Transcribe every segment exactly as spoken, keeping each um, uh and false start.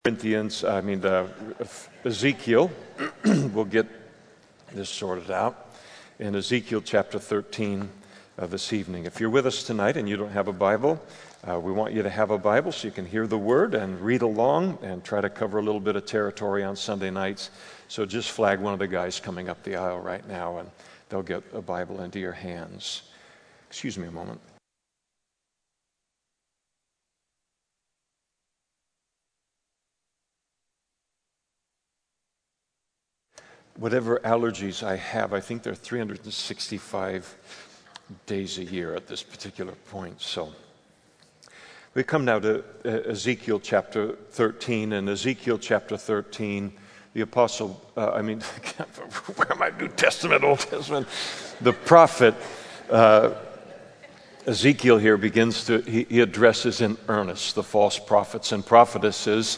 Corinthians, I mean, uh, Ezekiel, we'll get this sorted out, in Ezekiel chapter thirteen uh, this evening. If you're with us tonight and you don't have a Bible, uh, we want you to have a Bible so you can hear the Word and read along and try to cover a little bit of territory on Sunday nights. So just flag one of the guys coming up the aisle right now and they'll get a Bible into your hands. Excuse me a moment. Whatever allergies I have, I think there are three hundred sixty-five days a year at this particular point. So we come now to Ezekiel chapter thirteen. And Ezekiel chapter thirteen, the apostle, uh, I mean, where am I? New Testament, Old Testament? The prophet uh, Ezekiel here begins to, he, he addresses in earnest the false prophets and prophetesses.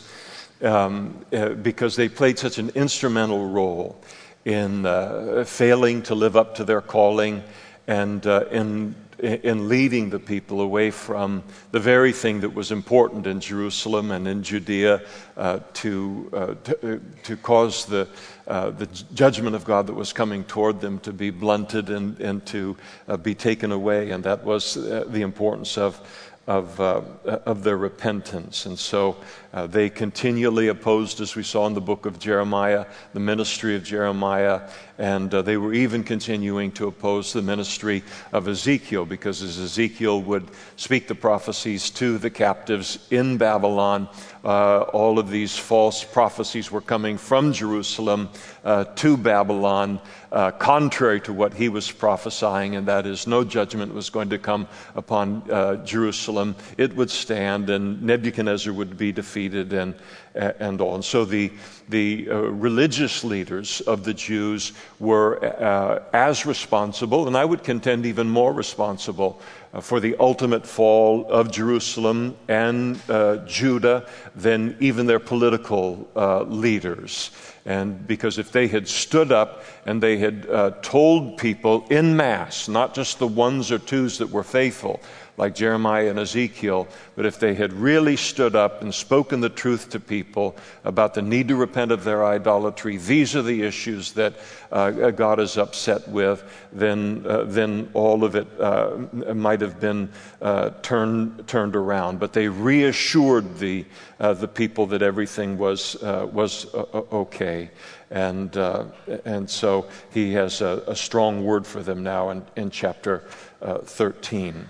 Um, uh, because they played such an instrumental role in uh, failing to live up to their calling and uh, in in leading the people away from the very thing that was important in Jerusalem and in Judea uh, to, uh, to to cause the uh, the judgment of God that was coming toward them to be blunted and and to uh, be taken away, and that was uh, the importance of. Of, uh, of their repentance. And so uh, they continually opposed, as we saw in the book of Jeremiah, the ministry of Jeremiah, and uh, they were even continuing to oppose the ministry of Ezekiel, because as Ezekiel would speak the prophecies to the captives in Babylon, uh, all of these false prophecies were coming from Jerusalem uh, to Babylon, uh, contrary to what he was prophesying, and that is no judgment was going to come upon uh, Jerusalem. It would stand, and Nebuchadnezzar would be defeated, and and all. And so the the uh, religious leaders of the Jews were uh, as responsible, and I would contend even more responsible, uh, for the ultimate fall of Jerusalem and uh, Judah than even their political uh, leaders. And because if they had stood up and they had uh, told people en masse, not just the ones or twos that were faithful, like Jeremiah and Ezekiel, but if they had really stood up and spoken the truth to people about the need to repent of their idolatry, these are the issues that uh, God is upset with, then uh, then all of it uh, might have been uh, turned turned around. But they reassured the uh, the people that everything was uh, was uh, okay, and uh, and so he has a, a strong word for them now in, in chapter uh, thirteen.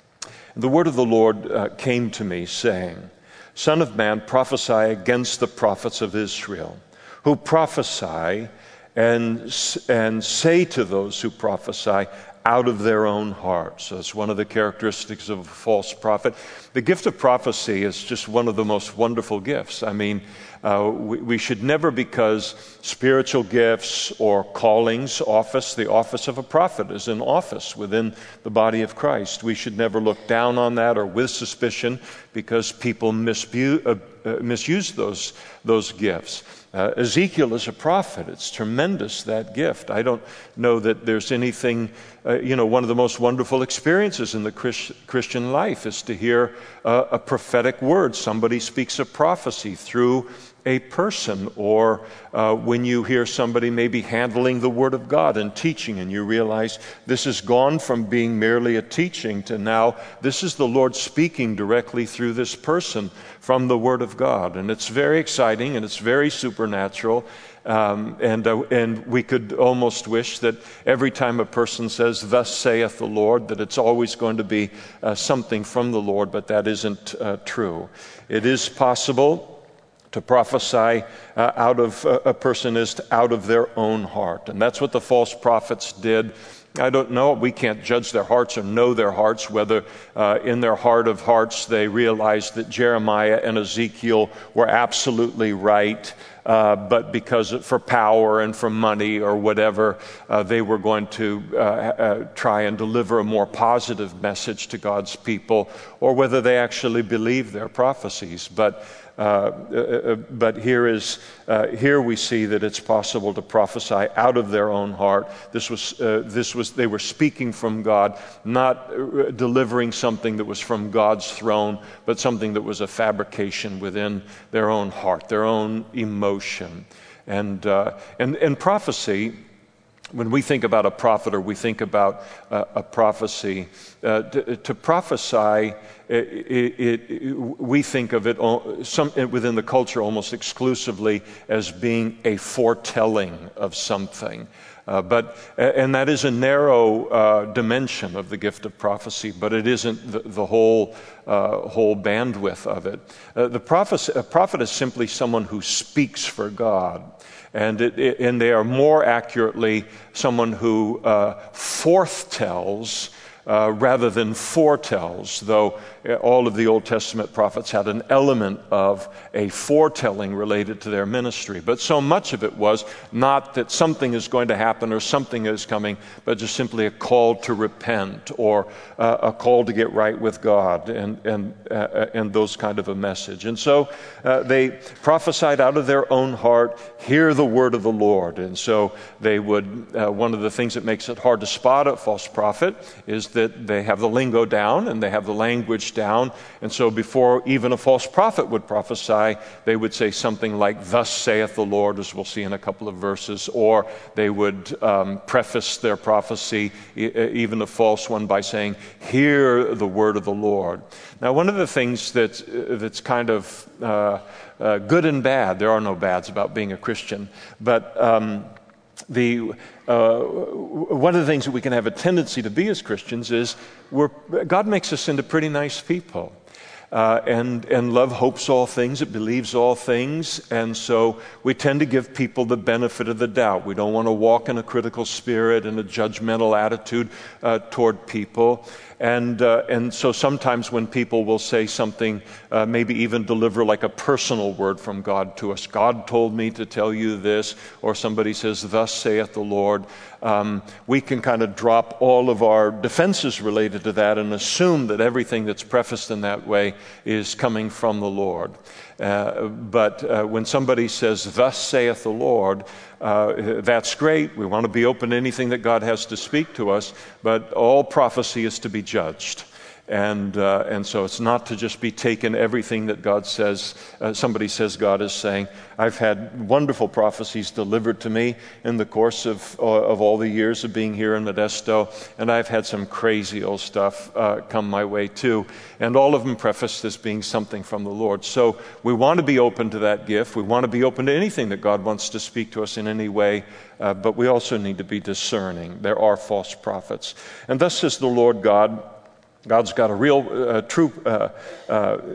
The word of the Lord uh, came to me, saying, Son of man, prophesy against the prophets of Israel, who prophesy and, and say to those who prophesy out of their own hearts. So it's one of the characteristics of a false prophet. The gift of prophecy is just one of the most wonderful gifts. I mean, Uh, we, we should never, because spiritual gifts or callings, office, the office of a prophet is an office within the body of Christ. We should never look down on that or with suspicion, because people misbu- uh, uh, misuse those, those gifts. Uh, Ezekiel is a prophet. It's tremendous, that gift. I don't know that there's anything, uh, you know, one of the most wonderful experiences in the Christ- Christian life is to hear uh, a prophetic word. Somebody speaks a prophecy through a person, or uh, when you hear somebody maybe handling the Word of God and teaching, and you realize this has gone from being merely a teaching to now this is the Lord speaking directly through this person from the Word of God. And it's very exciting, and it's very supernatural. Um, and uh, and we could almost wish that every time a person says, Thus saith the Lord, that it's always going to be uh, something from the Lord, but that isn't uh, true. It is possible to prophesy uh, out of uh, a person is to, out of their own heart. And that's what the false prophets did. I don't know. We can't judge their hearts or know their hearts, whether uh, in their heart of hearts they realized that Jeremiah and Ezekiel were absolutely right, uh, but because of, for power and for money or whatever, uh, they were going to uh, uh, try and deliver a more positive message to God's people, or whether they actually believed their prophecies. But Uh, uh, but here is uh, here we see that it's possible to prophesy out of their own heart. This was uh, this was they were speaking from God, not uh, delivering something that was from God's throne, but something that was a fabrication within their own heart, their own emotion, and uh, and and prophecy. When we think about a prophet or we think about uh, a prophecy, uh, to, to prophesy, it, it, it, we think of it all, some, within the culture almost exclusively as being a foretelling of something. Uh, but and that is a narrow uh, dimension of the gift of prophecy, but it isn't the, the whole uh, whole bandwidth of it. Uh, the prophet, a prophet is simply someone who speaks for God. And, it, it, and they are more accurately someone who uh, forthtells uh, rather than foretells, though all of the Old Testament prophets had an element of a foretelling related to their ministry. But so much of it was not that something is going to happen or something is coming, but just simply a call to repent or uh, a call to get right with God and and uh, and those kind of a message. And so uh, they prophesied out of their own heart, hear the word of the Lord. And so they would, uh, one of the things that makes it hard to spot a false prophet is that they have the lingo down and they have the language down, and so before even a false prophet would prophesy, they would say something like, "Thus saith the Lord," as we'll see in a couple of verses, or they would um, preface their prophecy, even a false one, by saying, "Hear the word of the Lord." Now, one of the things that's, that's kind of uh, uh, good and bad, there are no bads about being a Christian, but um, The uh, one of the things that we can have a tendency to be as Christians is we're, God makes us into pretty nice people. Uh, and, and love hopes all things, it believes all things, and so we tend to give people the benefit of the doubt. We don't want to walk in a critical spirit and a judgmental attitude uh, toward people. And uh, and so sometimes when people will say something, uh, maybe even deliver like a personal word from God to us, "God told me to tell you this," or somebody says, "Thus saith the Lord," um, we can kind of drop all of our defenses related to that and assume that everything that's prefaced in that way is coming from the Lord. Uh, but uh, when somebody says, "Thus saith the Lord," uh, that's great. We want to be open to anything that God has to speak to us, but all prophecy is to be judged. And uh, and so it's not to just be taken everything that God says, uh, somebody says God is saying. I've had wonderful prophecies delivered to me in the course of uh, of all the years of being here in Modesto, and I've had some crazy old stuff uh, come my way too, and all of them prefaced as being something from the Lord. So we want to be open to that gift. We want to be open to anything that God wants to speak to us in any way, uh, but we also need to be discerning. There are false prophets. And thus says the Lord God, God's got a real, uh, true uh, uh,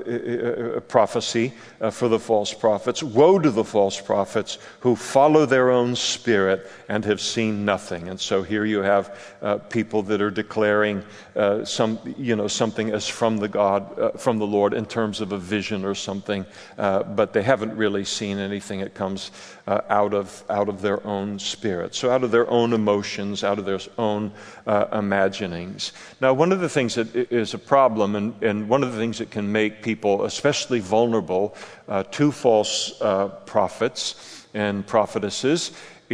uh, prophecy uh, for the false prophets. Woe to the false prophets who follow their own spirit and have seen nothing. And so here you have uh, people that are declaring uh, some, you know, something as from the God, uh, from the Lord in terms of a vision or something, uh, but they haven't really seen anything. It comes uh, out of out of their own spirit, so out of their own emotions, out of their own uh, imaginings. Now, one of the things that is a problem, and, and one of the things that can make people especially vulnerable uh, to false uh, prophets and prophetesses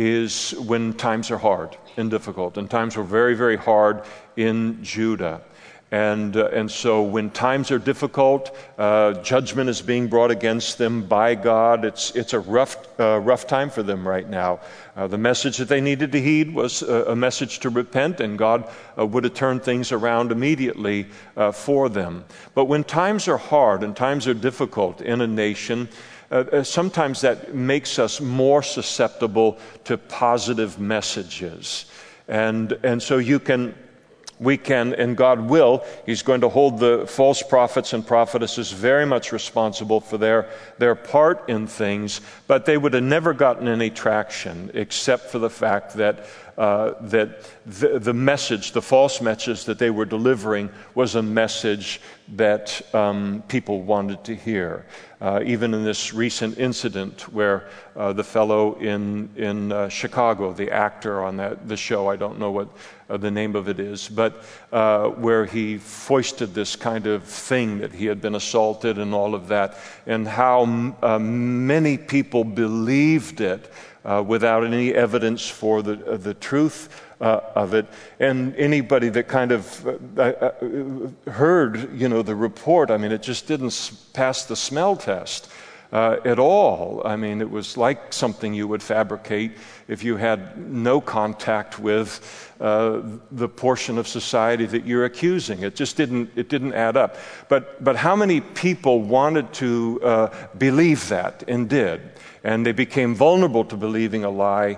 is when times are hard and difficult. And times were very, very hard in Judah. And uh, and so when times are difficult, uh, judgment is being brought against them by God. It's it's a rough uh, rough time for them right now. Uh, the message that they needed to heed was a, a message to repent, and God uh, would have turned things around immediately uh, for them. But when times are hard and times are difficult in a nation, uh, sometimes that makes us more susceptible to positive messages, and and so you can. We can, and God will, He's going to hold the false prophets and prophetesses very much responsible for their, their part in things, but they would have never gotten any traction except for the fact that uh, that the, the message, the false message that they were delivering was a message that um, people wanted to hear. Uh, even in this recent incident where uh, the fellow in in uh, Chicago, the actor on that the show, I don't know what uh, the name of it is, but uh, where he foisted this kind of thing that he had been assaulted and all of that, and how uh, many people believed it uh, without any evidence for the uh, the truth Uh, of it, and anybody that kind of uh, uh, heard, you know, the report, I mean, it just didn't pass the smell test uh, at all. I mean, it was like something you would fabricate if you had no contact with uh, the portion of society that you're accusing. It just didn't, it didn't add up. But, but how many people wanted to uh, believe that and did? And they became vulnerable to believing a lie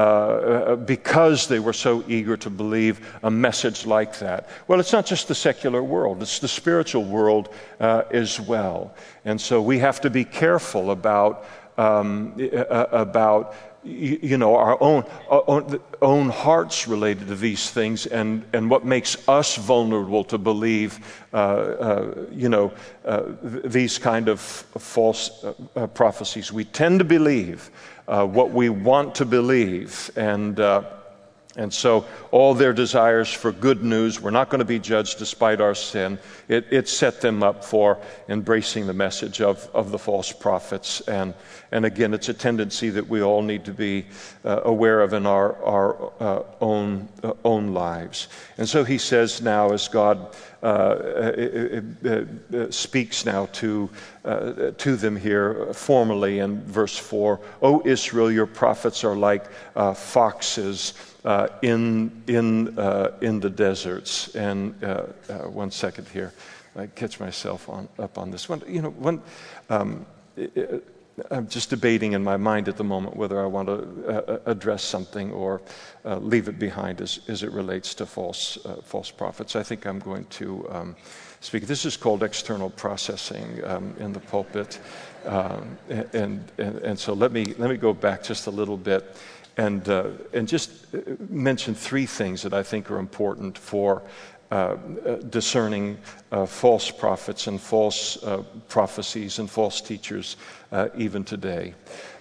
uh, because they were so eager to believe a message like that. Well, it's not just the secular world, it's the spiritual world uh, as well. And so we have to be careful about, um, about you know, our own, our own own hearts related to these things, and, and what makes us vulnerable to believe, uh, uh, you know, uh, th- these kind of false uh, uh, prophecies. We tend to believe uh, what we want to believe, and uh, and so all their desires for good news, we're not going to be judged despite our sin. It, it set them up for embracing the message of, of the false prophets. And, and again, it's a tendency that we all need to be uh, aware of in our, our uh, own, uh, own lives. And so he says now, as God uh, uh, uh, uh, speaks now to, uh, to them here formally in verse four, O Israel, your prophets are like uh, foxes Uh, in in uh, in the deserts. And uh, uh, one second here, I catch myself on up on this one. You know, one um, it, I'm just debating in my mind at the moment whether I want to uh, address something or uh, leave it behind as as it relates to false uh, false prophets. I think I'm going to um, speak. This is called external processing um, in the pulpit, um, and, and and so let me let me go back just a little bit. And uh, and just mention three things that I think are important for uh, discerning uh, false prophets and false uh, prophecies and false teachers uh, even today.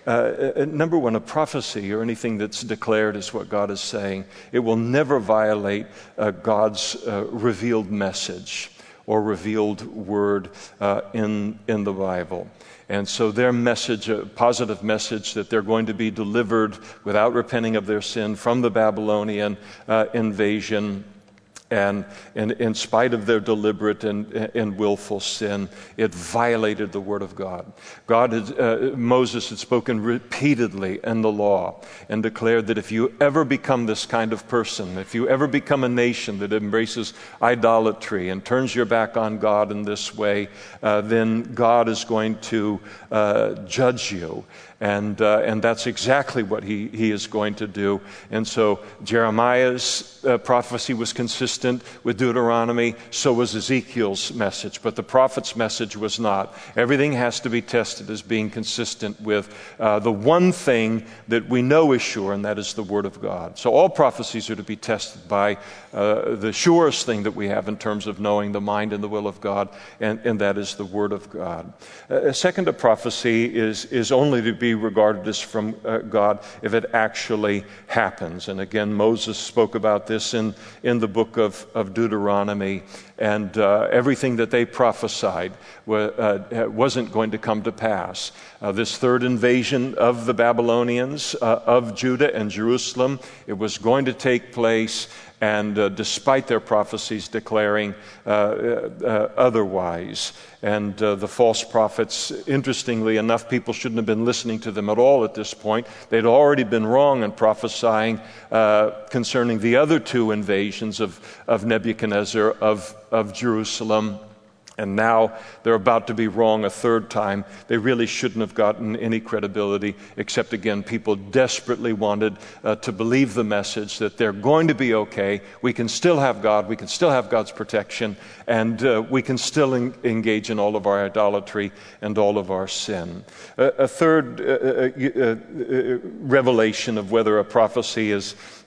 Uh, number one, a prophecy or anything that's declared is what God is saying. It will never violate uh, God's uh, revealed message or revealed word uh, in in the Bible. And so their message, a positive message that they're going to be delivered without repenting of their sin from the Babylonian uh, invasion, and, and in spite of their deliberate and, and willful sin, it violated the Word of God. God had, uh, Moses had spoken repeatedly in the law and declared that if you ever become this kind of person, if you ever become a nation that embraces idolatry and turns your back on God in this way, uh, then God is going to uh, judge you. And uh, and that's exactly what he, he is going to do. And so Jeremiah's uh, prophecy was consistent with Deuteronomy. So was Ezekiel's message. But the prophet's message was not. Everything has to be tested as being consistent with uh, the one thing that we know is sure, and that is the Word of God. So all prophecies are to be tested by uh, the surest thing that we have in terms of knowing the mind and the will of God, and, and that is the Word of God. Uh, second, a prophecy is, is only to be regarded as from uh, God if it actually happens. And again, Moses spoke about this in, in the book of, of Deuteronomy, and uh, everything that they prophesied wa- uh, wasn't going to come to pass. Uh, this third invasion of the Babylonians uh, of Judah and Jerusalem, it was going to take place, and uh, despite their prophecies declaring uh, uh, otherwise. And uh, the false prophets, interestingly enough, people shouldn't have been listening to them at all at this point. They'd already been wrong in prophesying uh, concerning the other two invasions of, of Nebuchadnezzar of, of Jerusalem. And now they're about to be wrong a third time. They really shouldn't have gotten any credibility, except, again, people desperately wanted uh, to believe the message that they're going to be okay. We can still have God. We can still have God's protection. And uh, we can still en- engage in all of our idolatry and all of our sin. Uh, a third uh, uh, uh, uh, revelation of whether a prophecy is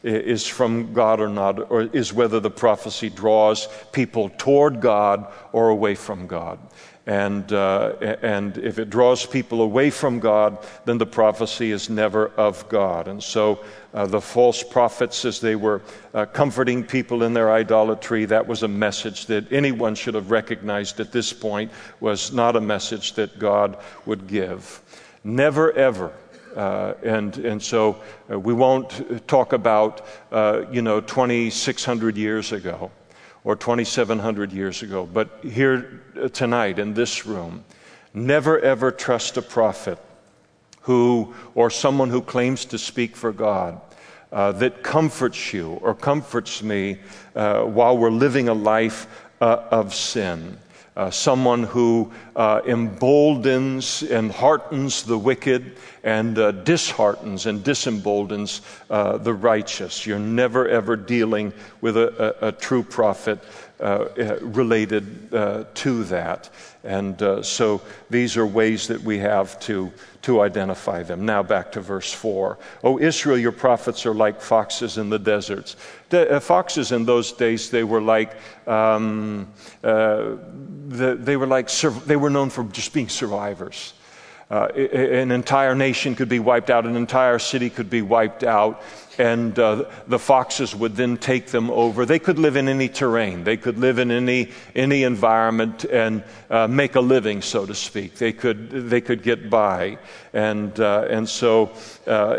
is from God or not, or is whether the prophecy draws people toward God or away from God. And uh, and if it draws people away from God, then the prophecy is never of God. And so uh, the false prophets, as they were uh, comforting people in their idolatry, that was a message that anyone should have recognized at this point was not a message that God would give. Never, ever. Uh, and and so uh, we won't talk about, uh, you know, twenty-six hundred years ago or twenty-seven hundred years ago. But here tonight in this room, never ever trust a prophet who, or someone who claims to speak for God, uh, that comforts you or comforts me uh, while we're living a life uh, of sin. Uh, someone who uh, emboldens and heartens the wicked and uh, disheartens and disemboldens uh, the righteous. You're never ever dealing with a, a, a true prophet uh, related uh, to that. And uh, so these are ways that we have to, to identify them. Now back to verse four. "O Israel, your prophets are like foxes in the deserts." The, uh, foxes in those days, they were like um, uh, the, they were like sur- they were known for just being survivors. Uh, an entire nation could be wiped out, an entire city could be wiped out, and uh, the foxes would then take them over. They could live in any terrain. They could live in any any environment and uh, make a living, so to speak. They could they could get by, and uh, and so uh,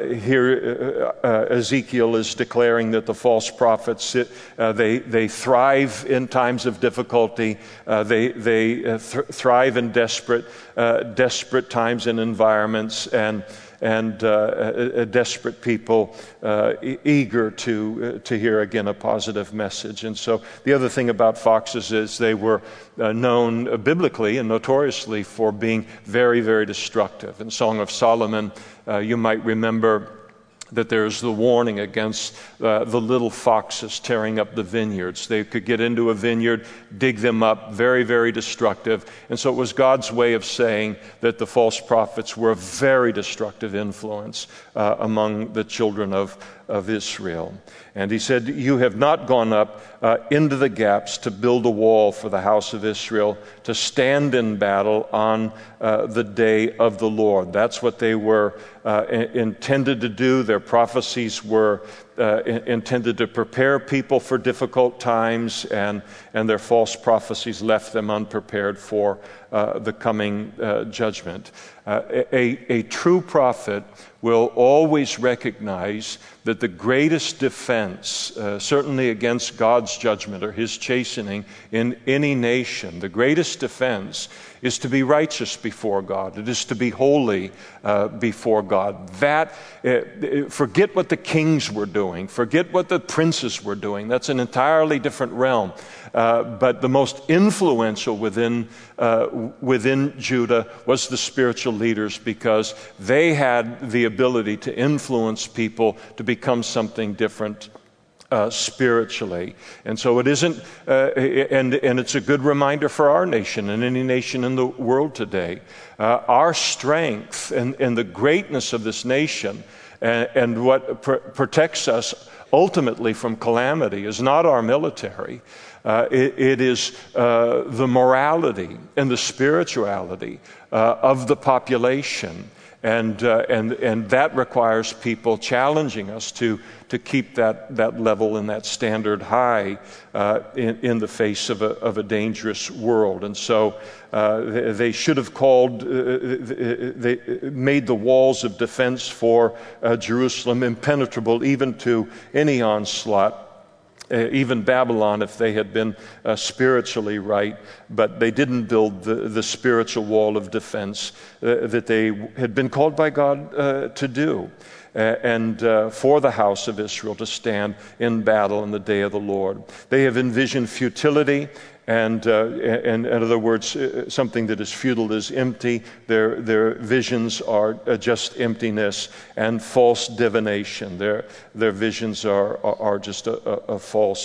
here uh, uh, Ezekiel is declaring that the false prophets uh, they they thrive in times of difficulty. Uh, they they uh, th- thrive in desperate uh, desperate times and environments, and. and uh, a, a desperate people uh, e- eager to uh, to hear again a positive message. And so the other thing about foxes is they were uh, known uh, biblically and notoriously for being very, very destructive. In Song of Solomon, uh, you might remember that there's the warning against uh, the little foxes tearing up the vineyards. They could get into a vineyard, dig them up, very, very destructive. And so it was God's way of saying that the false prophets were a very destructive influence uh, among the children of, of Israel. And he said, "You have not gone up uh, into the gaps to build a wall for the house of Israel, to stand in battle on uh, the day of the Lord." That's what they were uh, in- intended to do. Their prophecies were uh, in- intended to prepare people for difficult times, and, and their false prophecies left them unprepared for uh, the coming uh, judgment. Uh, a, a true prophet will always recognize that the greatest defense, uh, certainly against God's judgment or his chastening in any nation, the greatest defense is to be righteous before God. It is to be holy uh, before God. That, uh, forget what the kings were doing. Forget what the princes were doing. That's an entirely different realm. Uh, but the most influential within uh, within Judah was the spiritual leaders, because they had the ability to influence people to become something different uh, spiritually. And so it isn't, uh, and and it's a good reminder for our nation and any nation in the world today. Uh, our strength and, and the greatness of this nation and, and what pr- protects us ultimately from calamity is not our military. Uh, it, it is uh, the morality and the spirituality uh, of the population, and uh, and and that requires people challenging us to to keep that that level and that standard high uh, in, in the face of a of a dangerous world. And so uh, they, they should have called, uh, they made the walls of defense for uh, Jerusalem impenetrable even to any onslaught. Uh, even Babylon, if they had been uh, spiritually right, but they didn't build the, the spiritual wall of defense uh, that they had been called by God uh, to do, uh, and uh, for the house of Israel to stand in battle in the day of the Lord. They have envisioned futility, and, uh, and in other words, uh, something that is futile is empty. Their their visions are uh, just emptiness and false divination. Their their visions are are, are just a, a, a false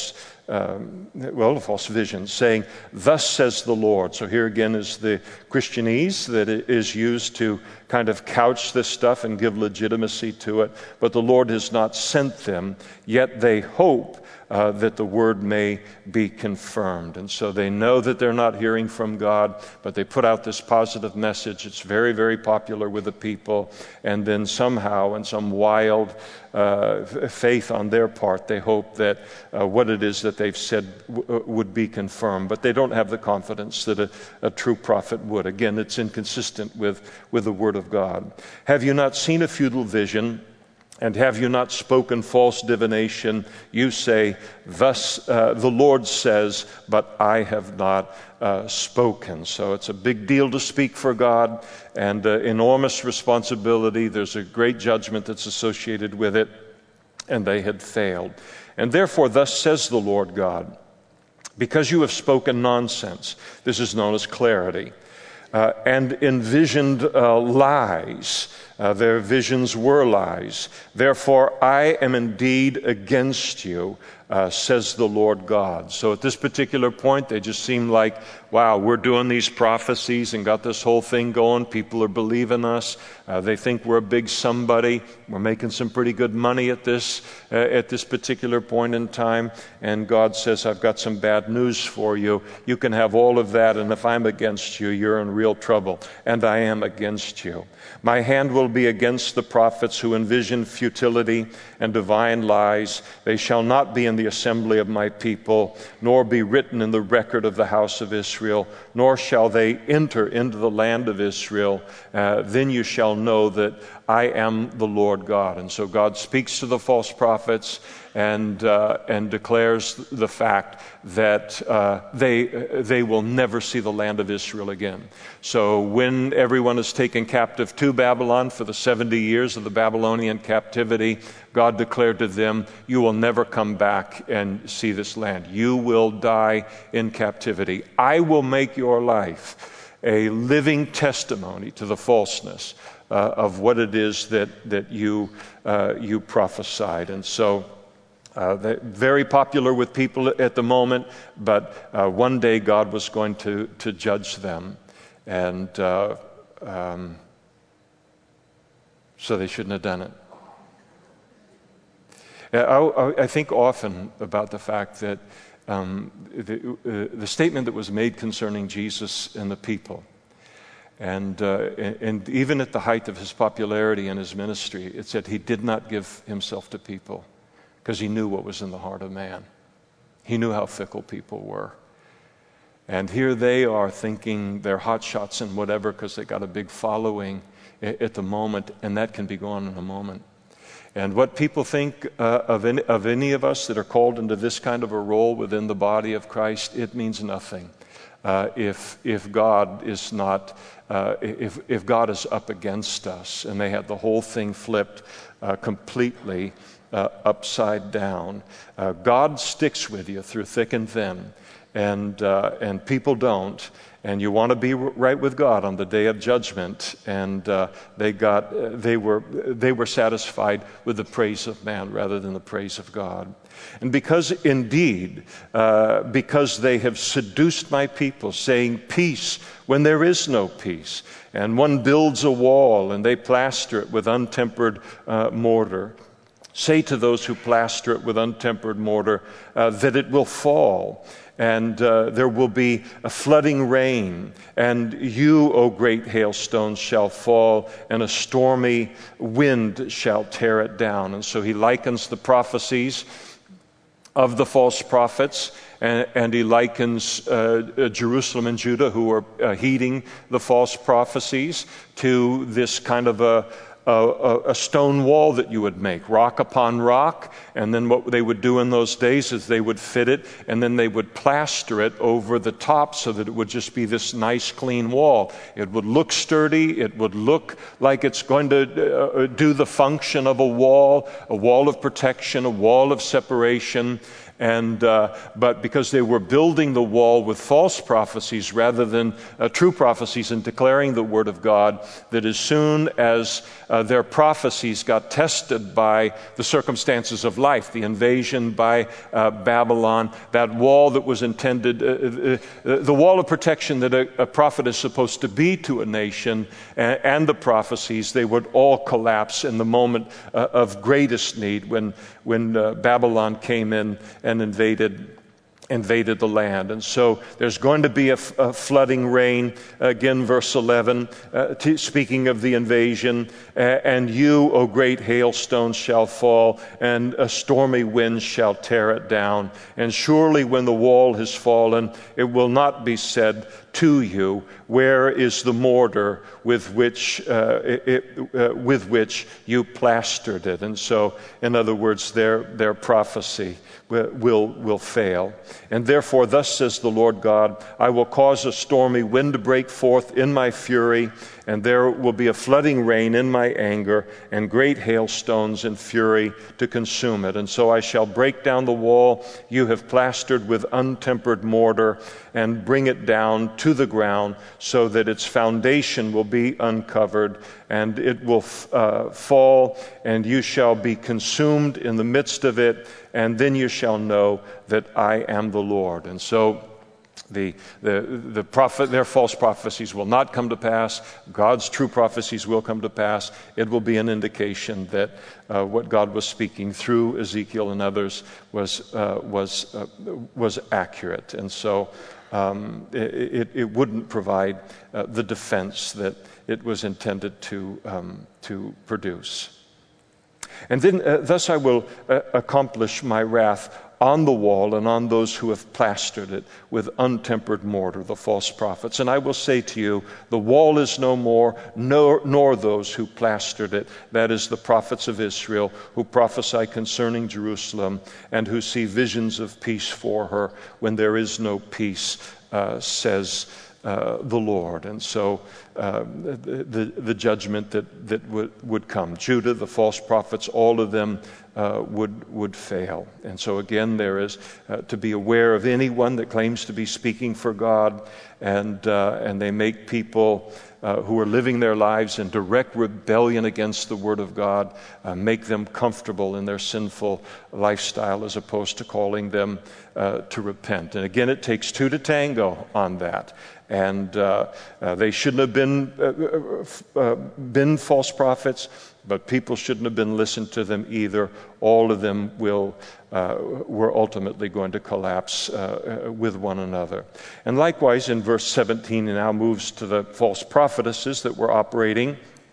um, well, a false vision, saying, "Thus says the Lord." So here again is the Christianese that is used to kind of couch this stuff and give legitimacy to it. But the Lord has not sent them, yet they hope Uh, that the word may be confirmed. And so they know that they're not hearing from God, but they put out this positive message. It's very, very popular with the people. And then somehow, in some wild uh, faith on their part, they hope that uh, what it is that they've said w- would be confirmed. But they don't have the confidence that a, a true prophet would. Again, it's inconsistent with, with the word of God. "Have you not seen a futile vision? And have you not spoken false divination? You say, thus uh, the Lord says, but I have not uh, spoken." So it's a big deal to speak for God, and uh, enormous responsibility. There's a great judgment that's associated with it, and they had failed. "And therefore, thus says the Lord God, because you have spoken nonsense," this is known as clarity, uh, "and envisioned uh, lies," Uh, their visions were lies. "Therefore, I am indeed against you, uh, says the Lord God." So at this particular point, they just seem like, wow, we're doing these prophecies and got this whole thing going. People are believing us. Uh, they think we're a big somebody. We're making some pretty good money at this, uh, at this particular point in time. And God says, "I've got some bad news for you. You can have all of that, and if I'm against you, you're in real trouble. And I am against you. My hand will be against the prophets who envision futility and divine lies. They shall not be in the assembly of my people, nor be written in the record of the house of Israel, nor shall they enter into the land of Israel. Uh, then you shall know that I am the Lord God." And so God speaks to the false prophets and uh, and declares the fact that uh, they they will never see the land of Israel again. So when everyone is taken captive to Babylon for the seventy years of the Babylonian captivity, God declared to them, "You will never come back and see this land. You will die in captivity. I will make your life a living testimony to the falseness uh, of what it is that that you uh, you prophesied." And so Uh, very popular with people at the moment, but uh, one day God was going to, to judge them. And uh, um, so they shouldn't have done it. I, I think often about the fact that um, the, uh, the statement that was made concerning Jesus and the people, and, uh, and even at the height of his popularity and his ministry, it said he did not give himself to people, because he knew what was in the heart of man. He knew how fickle people were. And here they are thinking they're hot shots and whatever because they got a big following at the moment, and that can be gone in a moment. And what people think uh, of, any, of any of us that are called into this kind of a role within the body of Christ, it means nothing uh, if if God is not uh, if if God is up against us. And they had the whole thing flipped uh, completely. Uh, upside down. Uh, God sticks with you through thick and thin, and uh, and people don't. And you want to be right with God on the day of judgment. And uh, they got uh, they were they were satisfied with the praise of man rather than the praise of God. And because indeed, uh, because they have seduced my people, saying peace when there is no peace, and one builds a wall and they plaster it with untempered uh, mortar. Say to those who plaster it with untempered mortar uh, that it will fall, and uh, there will be a flooding rain, and you, O great hailstones, shall fall, and a stormy wind shall tear it down. And so he likens the prophecies of the false prophets, and, and he likens uh, Jerusalem and Judah, who are uh, heeding the false prophecies, to this kind of a A, a stone wall that you would make, rock upon rock, and then what they would do in those days is they would fit it, and then they would plaster it over the top so that it would just be this nice, clean wall. It would look sturdy. It would look like it's going to uh, do the function of a wall, a wall of protection, a wall of separation. And uh, but because they were building the wall with false prophecies rather than uh, true prophecies and declaring the word of God, that as soon as uh, their prophecies got tested by the circumstances of life, the invasion by uh, Babylon, that wall that was intended, uh, uh, the wall of protection that a, a prophet is supposed to be to a nation, and, and the prophecies, they would all collapse in the moment uh, of greatest need when when uh, Babylon came in and invaded invaded the land. And so there's going to be a, f- a flooding rain. Again, verse eleven, uh, t- speaking of the invasion, uh, and you, O great hailstones, shall fall, and a stormy wind shall tear it down. And surely when the wall has fallen, it will not be said to you, where is the mortar with which uh, it, uh, with which you plastered it? And so, in other words, their their prophecy will will fail. And therefore, thus says the Lord God, I will cause a stormy wind to break forth in my fury, and there will be a flooding rain in my anger, and great hailstones in fury to consume it. And so I shall break down the wall you have plastered with untempered mortar, and bring it down to the ground, so that its foundation will be uncovered, and it will uh, fall, and you shall be consumed in the midst of it, and then you shall know that I am the Lord. And so The the the prophet, their false prophecies will not come to pass. God's true prophecies will come to pass. It will be an indication that uh, what God was speaking through Ezekiel and others was uh, was uh, was accurate, and so um, it, it wouldn't provide uh, the defense that it was intended to um, to produce. And then, uh, thus I will uh, accomplish my wrath on the wall and on those who have plastered it with untempered mortar, the false prophets. And I will say to you, the wall is no more, nor, nor those who plastered it. That is the prophets of Israel who prophesy concerning Jerusalem and who see visions of peace for her when there is no peace, uh, says uh, the Lord. And so uh, the, the, the judgment that, that would, would come. Judah, the false prophets, all of them Uh, would would fail. And so again, there is uh, to be aware of anyone that claims to be speaking for God, and uh, and they make people uh, who are living their lives in direct rebellion against the Word of God, uh, make them comfortable in their sinful lifestyle as opposed to calling them uh, to repent. And again, it takes two to tango on that. And uh, uh, they shouldn't have been uh, uh, been false prophets, but people shouldn't have been listened to them either. All of them will uh, were ultimately going to collapse uh, with one another. And likewise, in verse seventeen, it now moves to the false prophetesses that were operating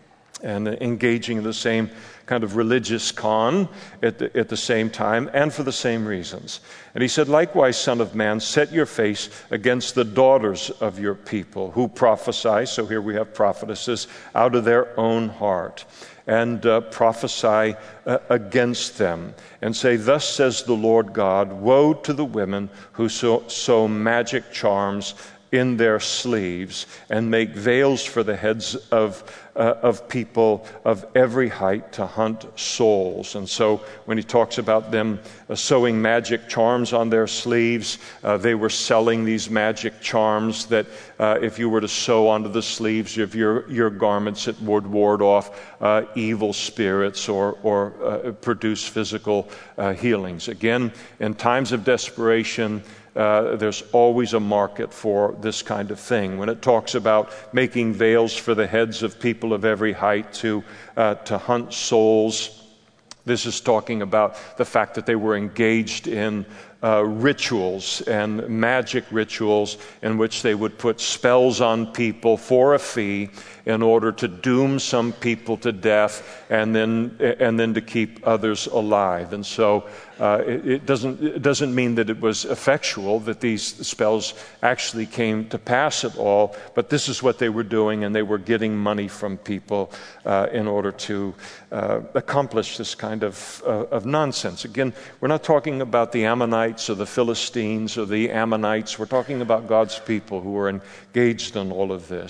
and engaging in the same kind of religious con at the, at the same time, and for the same reasons. And he said, likewise, Son of Man, set your face against the daughters of your people who prophesy, so here we have prophetesses, out of their own heart, and uh, prophesy uh, against them, and say, thus says the Lord God, woe to the women who sew, sew magic charms in their sleeves and make veils for the heads of uh, of people of every height to hunt souls. And so when he talks about them uh, sewing magic charms on their sleeves, uh, they were selling these magic charms that uh, if you were to sew onto the sleeves of your, your garments, it would ward off uh, evil spirits or, or uh, produce physical uh, healings. Again, in times of desperation, Uh, there's always a market for this kind of thing. When it talks about making veils for the heads of people of every height to uh, to hunt souls, this is talking about the fact that they were engaged in uh, rituals and magic rituals in which they would put spells on people for a fee in order to doom some people to death and then and then to keep others alive. And so uh, it, it doesn't it doesn't mean that it was effectual, that these spells actually came to pass at all, but this is what they were doing, and they were getting money from people uh, in order to uh, accomplish this kind of, uh, of nonsense. Again, we're not talking about the Ammonites or the Philistines or the Ammonites. We're talking about God's people who are engaged in all of this.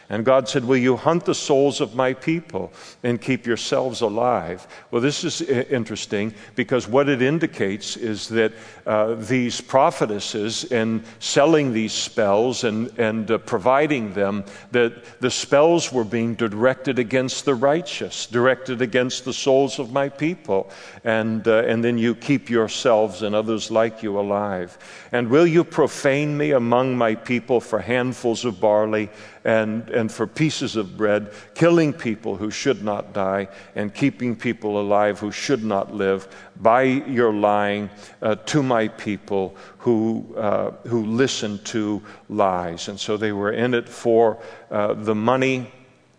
And God said, will you hunt the souls of my people and keep yourselves alive? Well, this is interesting because what it indicates is that uh, these prophetesses, in selling these spells and, and uh, providing them, that the spells were being directed against the righteous, directed against the souls of my people. And, uh, and then you keep yourselves and others like you alive. And will you profane me among my people for handfuls of barley and, and for pieces of bread, killing people who should not die and keeping people alive who should not live by your lying uh, to my people who, uh, who listen to lies. And so they were in it for uh, the money,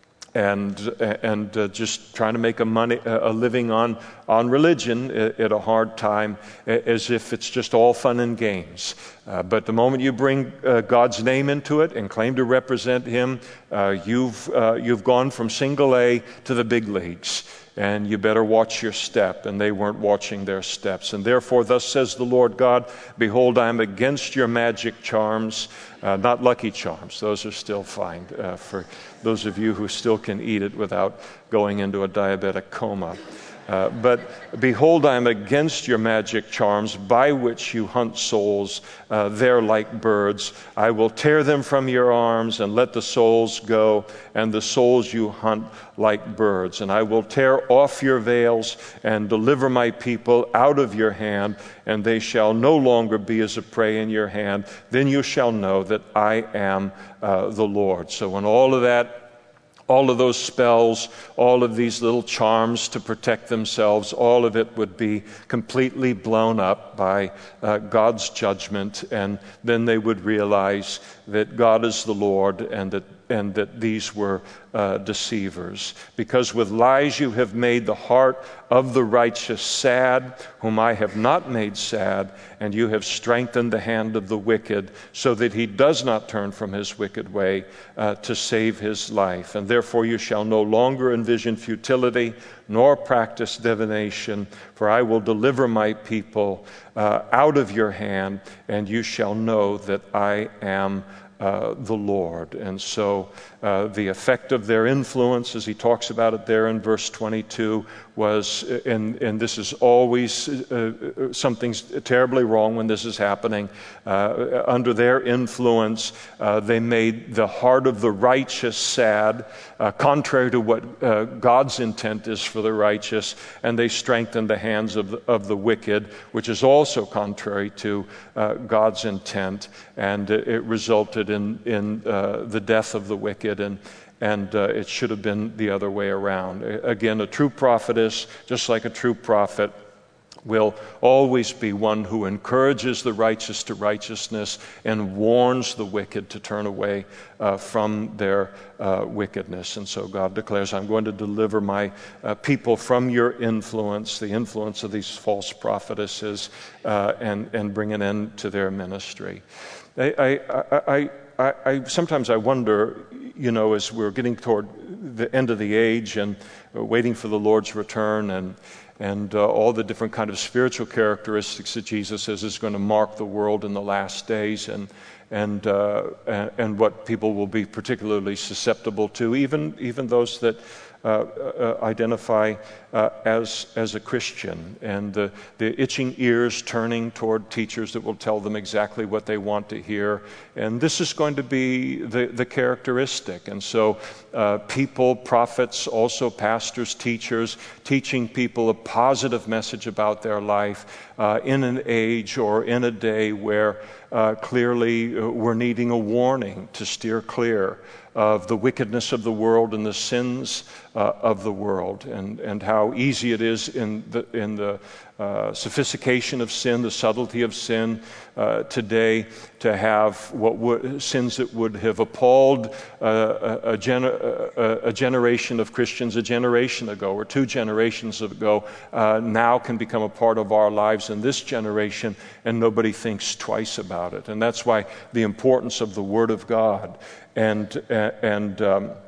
and and uh, just trying to make a money a living on on religion at a hard time, as if it's just all fun and games. Uh, but the moment you bring uh, God's name into it and claim to represent Him, uh, you've uh, you've gone from single A to the big leagues. And you better watch your step. And they weren't watching their steps. And therefore, thus says the Lord God, behold, I am against your magic charms, uh, not Lucky Charms. Those are still fine uh, for those of you who still can eat it without going into a diabetic coma. Uh, but behold, I am against your magic charms by which you hunt souls. Uh, they're like birds. I will tear them from your arms and let the souls go, and the souls you hunt like birds. And I will tear off your veils and deliver my people out of your hand, and they shall no longer be as a prey in your hand. Then you shall know that I am uh, the Lord. So when all of that, all of those spells, all of these little charms to protect themselves, all of it would be completely blown up by uh, God's judgment, and then they would realize that God is the Lord and that and that these were uh, deceivers. Because with lies you have made the heart of the righteous sad, whom I have not made sad, and you have strengthened the hand of the wicked, so that he does not turn from his wicked way uh, to save his life. And therefore you shall no longer envision futility, nor practice divination, for I will deliver my people uh, out of your hand, and you shall know that I am Uh, the Lord. And so uh, the effect of their influence, as he talks about it there in verse twenty-two, was, and, and this is always uh, something's terribly wrong when this is happening, uh, under their influence, uh, they made the heart of the righteous sad, uh, contrary to what uh, God's intent is for the righteous, and they strengthened the hands of the, of the wicked, which is also contrary to uh, God's intent, and it resulted in, in uh, the death of the wicked, and And uh, it should have been the other way around. Again, a true prophetess, just like a true prophet, will always be one who encourages the righteous to righteousness and warns the wicked to turn away uh, from their uh, wickedness. And so God declares, I'm going to deliver my uh, people from your influence, the influence of these false prophetesses, uh, and, and bring an end to their ministry. I, I, I, I, I sometimes I wonder, you know, as we're getting toward the end of the age and waiting for the Lord's return, and and uh, all the different kind of spiritual characteristics that Jesus says is going to mark the world in the last days, and and uh, and what people will be particularly susceptible to, even even those that uh, uh, identify uh, as as a Christian, and the the itching ears turning toward teachers that will tell them exactly what they want to hear, and this is going to be the the characteristic. And so uh, people, prophets, also pastors, teachers, teaching people a positive message about their life uh, in an age or in a day where uh, clearly uh, we're needing a warning to steer clear of the wickedness of the world and the sins uh, of the world, and, and how easy it is in the in the uh, sophistication of sin, the subtlety of sin uh, today, to have what would, sins that would have appalled uh, a, a, gener- a, a generation of Christians a generation ago or two generations ago uh, now can become a part of our lives in this generation, and nobody thinks twice about it. And that's why the importance of the Word of God and and um,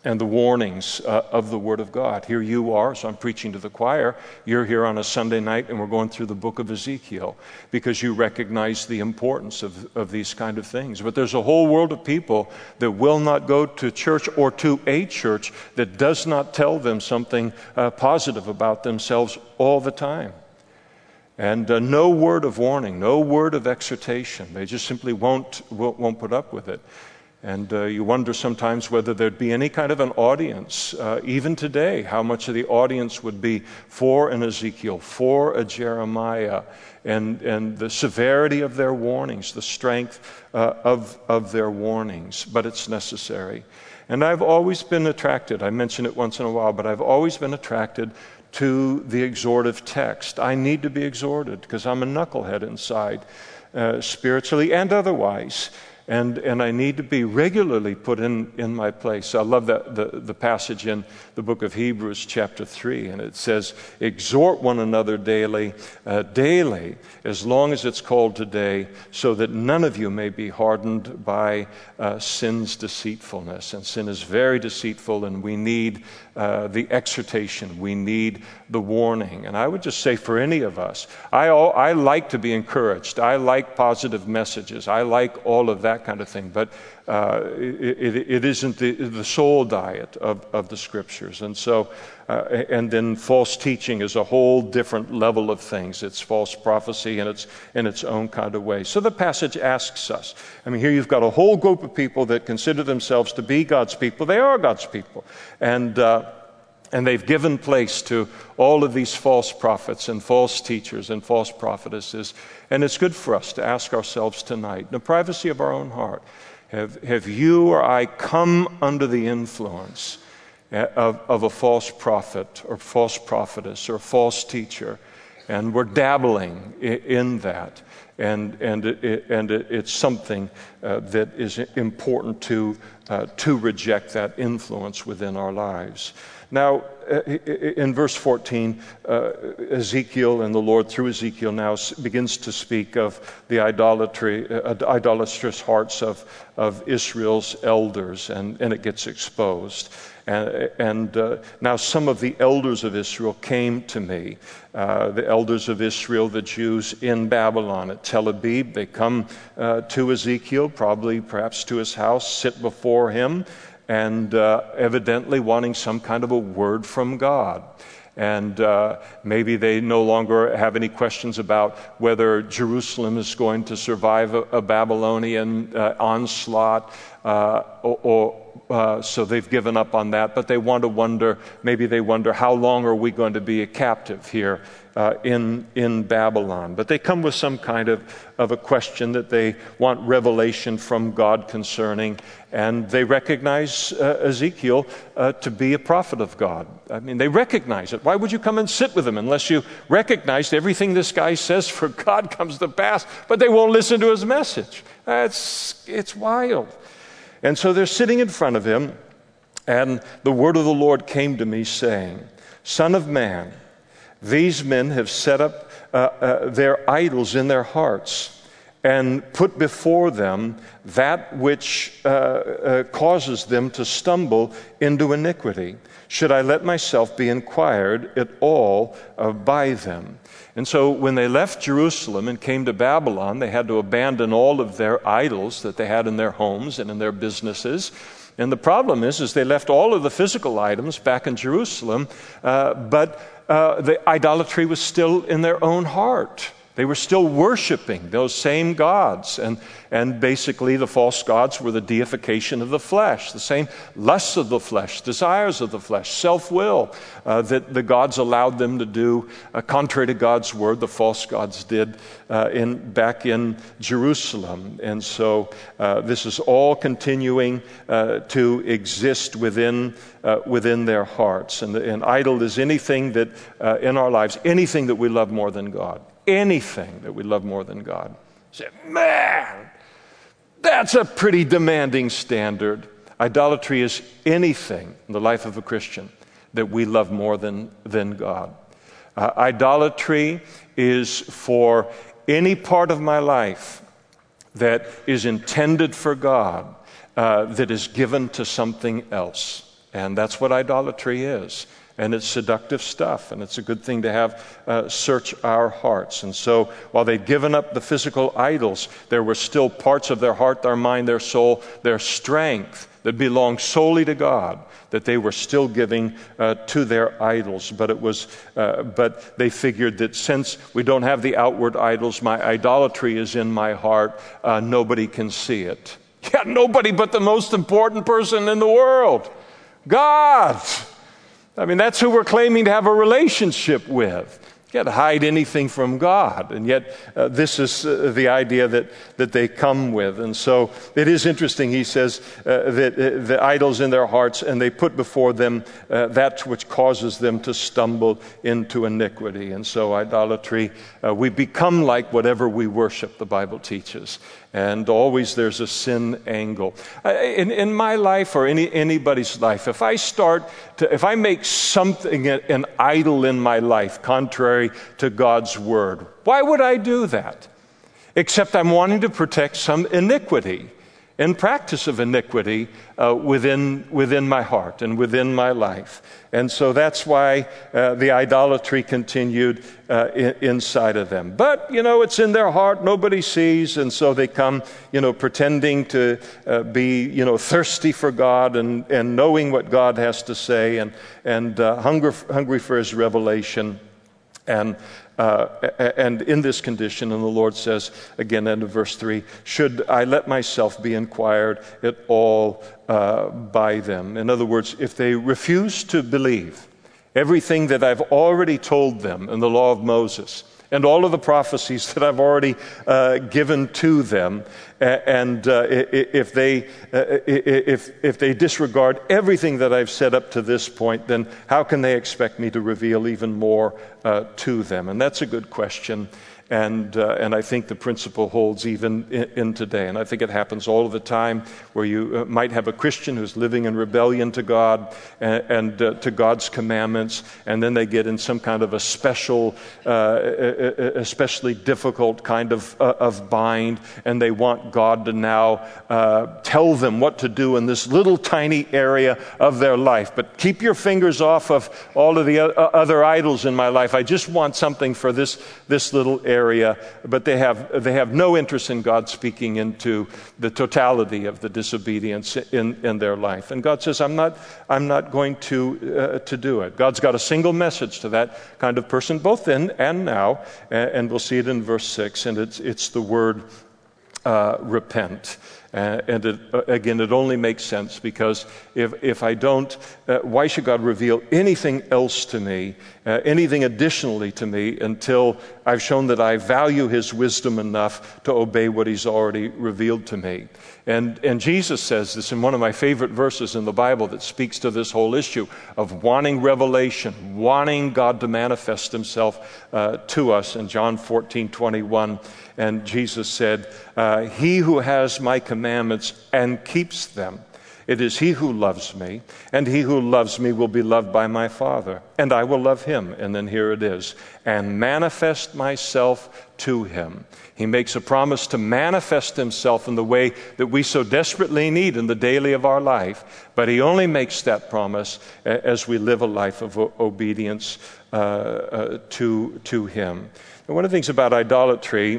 and the warnings uh, of the Word of God. Here you are, so I'm preaching to the choir. You're here on a Sunday night, and we're going through the book of Ezekiel because you recognize the importance of, of these kind of things. But there's a whole world of people that will not go to church or to a church that does not tell them something uh, positive about themselves all the time. And uh, no word of warning, no word of exhortation. They just simply won't, won't, won't put up with it. And uh, you wonder sometimes whether there'd be any kind of an audience, uh, even today, how much of the audience would be for an Ezekiel, for a Jeremiah, and, and the severity of their warnings, the strength uh, of, of their warnings. But it's necessary. And I've always been attracted, I mention it once in a while, but I've always been attracted to the exhortive text. I need to be exhorted because I'm a knucklehead inside, uh, spiritually and otherwise. And and I need to be regularly put in, in my place. I love that the, the passage in the book of Hebrews chapter three, and it says, exhort one another daily, uh, daily, as long as it's called today, so that none of you may be hardened by uh, sin's deceitfulness. And sin is very deceitful, and we need uh, the exhortation. We need the warning. And I would just say for any of us, I, all, I like to be encouraged. I like positive messages. I like all of that kind of thing, but uh, it, it, it isn't the, the sole diet of, of the Scriptures. And so, uh, and then false teaching is a whole different level of things. It's false prophecy in its, in its own kind of way. So the passage asks us, I mean, here you've got a whole group of people that consider themselves to be God's people. They are God's people. And uh, And they've given place to all of these false prophets and false teachers and false prophetesses. And it's good for us to ask ourselves tonight, in the privacy of our own heart, have, have you or I come under the influence of, of a false prophet or false prophetess or false teacher? And we're dabbling in, in that. And and it, and it, it's something uh, that is important to uh, to reject that influence within our lives. Now, in verse fourteen, uh, Ezekiel and the Lord through Ezekiel now begins to speak of the idolatry, uh, idolatrous hearts of, of Israel's elders, and, and it gets exposed. And, and uh, now some of the elders of Israel came to me, uh, the elders of Israel, the Jews in Babylon at Tel Aviv. They come uh, to Ezekiel, probably perhaps to his house, sit before him, and uh, evidently wanting some kind of a word from God. And uh, maybe they no longer have any questions about whether Jerusalem is going to survive a, a Babylonian uh, onslaught, uh, or, or uh, so they've given up on that. But they want to wonder, maybe they wonder, how long are we going to be a captive here uh, in in Babylon? But they come with some kind of, of a question that they want revelation from God concerning. And they recognize uh, Ezekiel uh, to be a prophet of God. I mean, they recognize it. Why would you come and sit with him unless you recognized everything this guy says for God comes to pass, but they won't listen to his message? It's, it's wild. And so they're sitting in front of him, and the word of the Lord came to me saying, Son of man, these men have set up uh, uh, their idols in their hearts, and put before them that which uh, uh, causes them to stumble into iniquity. Should I let myself be inquired at all uh, by them? And so when they left Jerusalem and came to Babylon, they had to abandon all of their idols that they had in their homes and in their businesses. And the problem is, is they left all of the physical items back in Jerusalem, uh, but uh, the idolatry was still in their own heart. They were still worshiping those same gods. And, and basically the false gods were the deification of the flesh, the same lusts of the flesh, desires of the flesh, self-will uh, that the gods allowed them to do. Uh, contrary to God's word, the false gods did uh, in, back in Jerusalem. And so uh, this is all continuing uh, to exist within uh, within their hearts. And an idol is anything that uh, in our lives, anything that we love more than God. Anything that we love more than God. You say, man, that's a pretty demanding standard. Idolatry is anything in the life of a Christian that we love more than, than God. Uh, idolatry is for any part of my life that is intended for God, uh, that is given to something else. And that's what idolatry is. And it's seductive stuff, and it's a good thing to have uh, search our hearts. And so while they'd given up the physical idols, there were still parts of their heart, their mind, their soul, their strength that belonged solely to God, that they were still giving uh, to their idols. But it was, uh, but they figured that since we don't have the outward idols, my idolatry is in my heart, uh, nobody can see it. Yeah, nobody but the most important person in the world, God. I mean, that's who we're claiming to have a relationship with. You can't hide anything from God. And yet, uh, this is uh, the idea that, that they come with. And so it is interesting, he says, uh, that uh, the idols in their hearts, and they put before them uh, that which causes them to stumble into iniquity. And so idolatry, uh, we become like whatever we worship, the Bible teaches. And always there's a sin angle. In, in my life or any anybody's life, if I start to, if I make something an idol in my life contrary to God's word, why would I do that? Except I'm wanting to protect some iniquity and practice of iniquity uh, within within my heart and within my life. And so that's why uh, the idolatry continued uh, in, inside of them. But, you know, it's in their heart, nobody sees, and so they come, you know, pretending to uh, be, you know, thirsty for God and, and knowing what God has to say and, and uh, hunger, hungry for his revelation. And uh, and in this condition, and the Lord says, again, end of verse three, should I let myself be inquired at all uh, by them? In other words, if they refuse to believe everything that I've already told them in the law of Moses, and all of the prophecies that I've already uh, given to them, and uh, if they uh, if if they disregard everything that I've said up to this point, then how can they expect me to reveal even more uh, to them? And that's a good question. And uh, and I think the principle holds even in, in today. And I think it happens all of the time where you uh, might have a Christian who's living in rebellion to God and, and uh, to God's commandments, and then they get in some kind of a special, uh, especially difficult kind of uh, of bind, and they want God to now uh, tell them what to do in this little tiny area of their life. But keep your fingers off of all of the other idols in my life. I just want something for this this little area. area, but they have they have no interest in God speaking into the totality of the disobedience in, in their life. And God says, I'm not I'm not going to uh, to do it. God's got a single message to that kind of person, both then and now, and, and we'll see it in verse six, and it's it's the word uh, repent. Uh, and it, uh, again, it only makes sense because if if I don't, uh, why should God reveal anything else to me, uh, anything additionally to me, until I've shown that I value his wisdom enough to obey what he's already revealed to me? And and Jesus says this in one of my favorite verses in the Bible that speaks to this whole issue of wanting revelation, wanting God to manifest himself uh, to us in John fourteen twenty-one. And Jesus said, uh, he who has my commandments and keeps them, it is he who loves me, and he who loves me will be loved by my Father, and I will love him. And then here it is, and manifest myself to him. He makes a promise to manifest himself in the way that we so desperately need in the daily of our life, but he only makes that promise as we live a life of obedience uh, uh, to, to him. And one of the things about idolatry,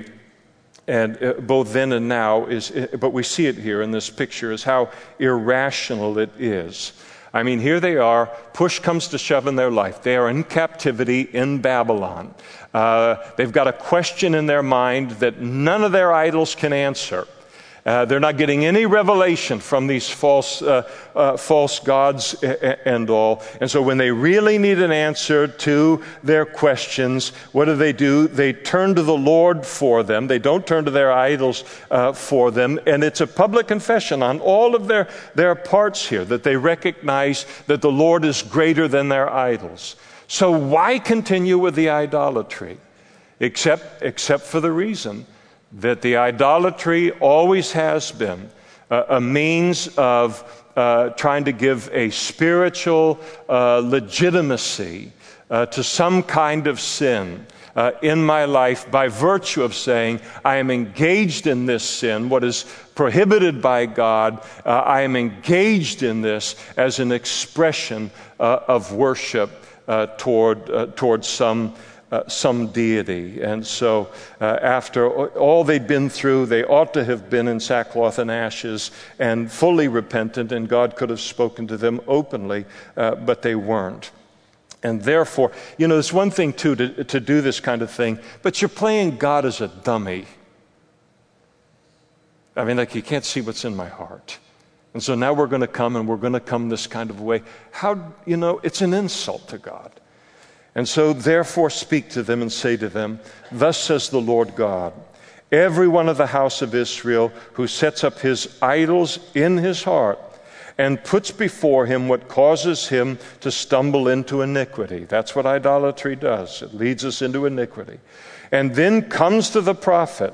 and uh, both then and now, is, uh, but we see it here in this picture, is how irrational it is. I mean, here they are, push comes to shove in their life. They are in captivity in Babylon. Uh, they've got a question in their mind that none of their idols can answer. Uh, they're not getting any revelation from these false uh, uh, false gods and all. And so when they really need an answer to their questions, what do they do? They turn to the Lord for them. They don't turn to their idols uh, for them. And it's a public confession on all of their, their parts here that they recognize that the Lord is greater than their idols. So why continue with the idolatry? Except, except for the reason that the idolatry always has been uh, a means of uh, trying to give a spiritual uh, legitimacy uh, to some kind of sin, uh, in my life by virtue of saying, I am engaged in this sin, what is prohibited by God. Uh, I am engaged in this as an expression uh, of worship uh, toward, uh, toward some Uh, some deity. And so uh, after all they'd been through, they ought to have been in sackcloth and ashes and fully repentant, and God could have spoken to them openly, uh, but they weren't. And therefore, you know, it's one thing, too, to, to do this kind of thing, but you're playing God as a dummy. I mean, like, you can't see what's in my heart. And so now we're going to come, and we're going to come this kind of way. How, you know, it's an insult to God. And so, therefore, speak to them and say to them, thus says the Lord God, every one of the house of Israel who sets up his idols in his heart and puts before him what causes him to stumble into iniquity. That's what idolatry does. It leads us into iniquity. And then comes to the prophet,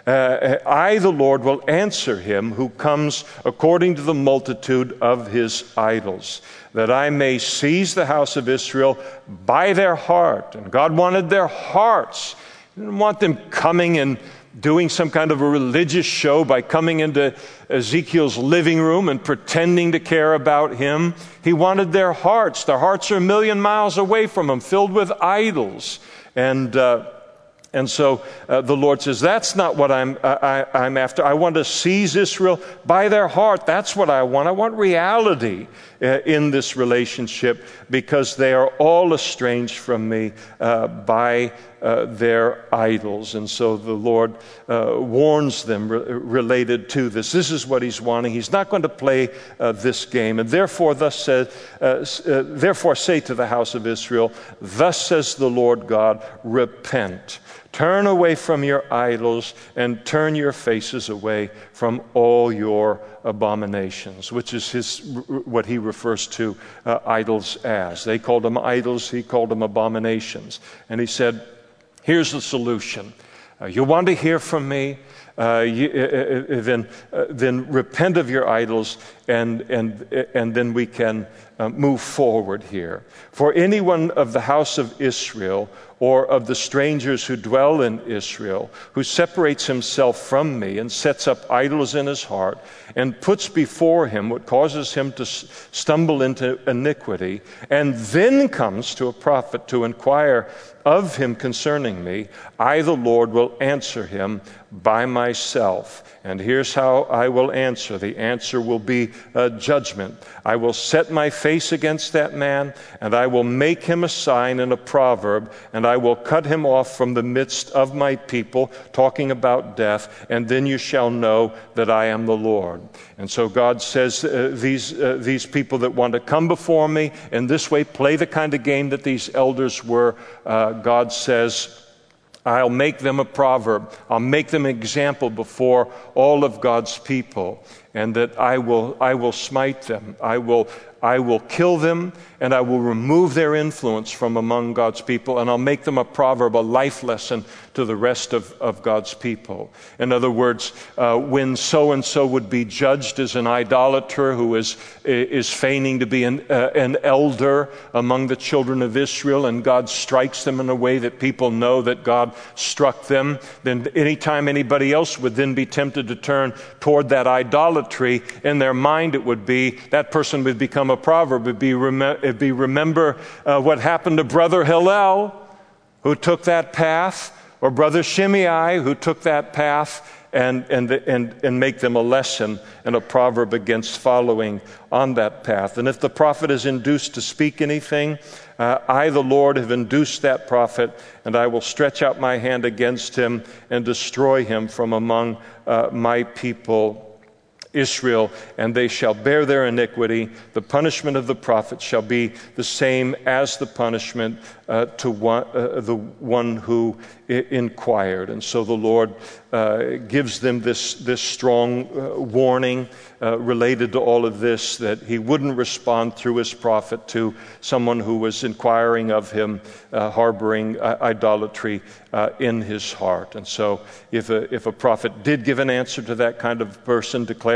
Uh, I, the Lord, will answer him who comes according to the multitude of his idols, that I may seize the house of Israel by their heart. And God wanted their hearts. He didn't want them coming and doing some kind of a religious show by coming into Ezekiel's living room and pretending to care about him. He wanted their hearts. Their hearts are a million miles away from him, filled with idols. And uh, And so uh, the Lord says, that's not what I'm, I, I'm after. I want to seize Israel by their heart. That's what I want. I want reality uh, in this relationship, because they are all estranged from me uh, by uh, their idols. And so the Lord uh, warns them re- related to this. This is what he's wanting. He's not going to play uh, this game. And therefore, thus says, uh, uh, therefore say to the house of Israel, thus says the Lord God, repent. Turn away from your idols and turn your faces away from all your abominations, which is his, what he refers to uh, idols as. They called them idols, he called them abominations. And he said, here's the solution. Uh, you want to hear from me? Uh, you, uh, uh, then, uh, then repent of your idols, and and and then we can uh, move forward here. For anyone of the house of Israel, or of the strangers who dwell in Israel, who separates himself from me and sets up idols in his heart, and puts before him what causes him to stumble into iniquity, and then comes to a prophet to inquire of him concerning me, I, the Lord, will answer him by myself. And here's how I will answer. The answer will be uh, judgment. I will set my face against that man, and I will make him a sign and a proverb, and I will cut him off from the midst of my people, talking about death, and then you shall know that I am the Lord. And so God says, uh, these, uh, these people that want to come before me in this way, play the kind of game that these elders were, uh, God says, I'll make them a proverb. I'll make them an example before all of God's people, and that I will, I will smite them. I will, I will kill them, and I will remove their influence from among God's people, and I'll make them a proverb, a life lesson to the rest of, of God's people. In other words, uh, when so-and-so would be judged as an idolater who is, is feigning to be an, uh, an elder among the children of Israel, and God strikes them in a way that people know that God struck them, then anytime anybody else would then be tempted to turn toward that idolatry, in their mind it would be, that person would become a proverb. It would be, rem- it'd be remember uh, what happened to Brother Hillel, who took that path, or Brother Shimei, who took that path, and, and, and, and make them a lesson and a proverb against following on that path. And if the prophet is induced to speak anything, uh, I, the Lord, have induced that prophet, and I will stretch out my hand against him and destroy him from among uh, my people Israel, and they shall bear their iniquity. The punishment of the prophet shall be the same as the punishment uh, to one, uh, the one who I- inquired. And so the Lord uh, gives them this, this strong uh, warning uh, related to all of this, that he wouldn't respond through his prophet to someone who was inquiring of him, uh, harboring uh, idolatry uh, in his heart. And so if a, if a prophet did give an answer to that kind of person, declare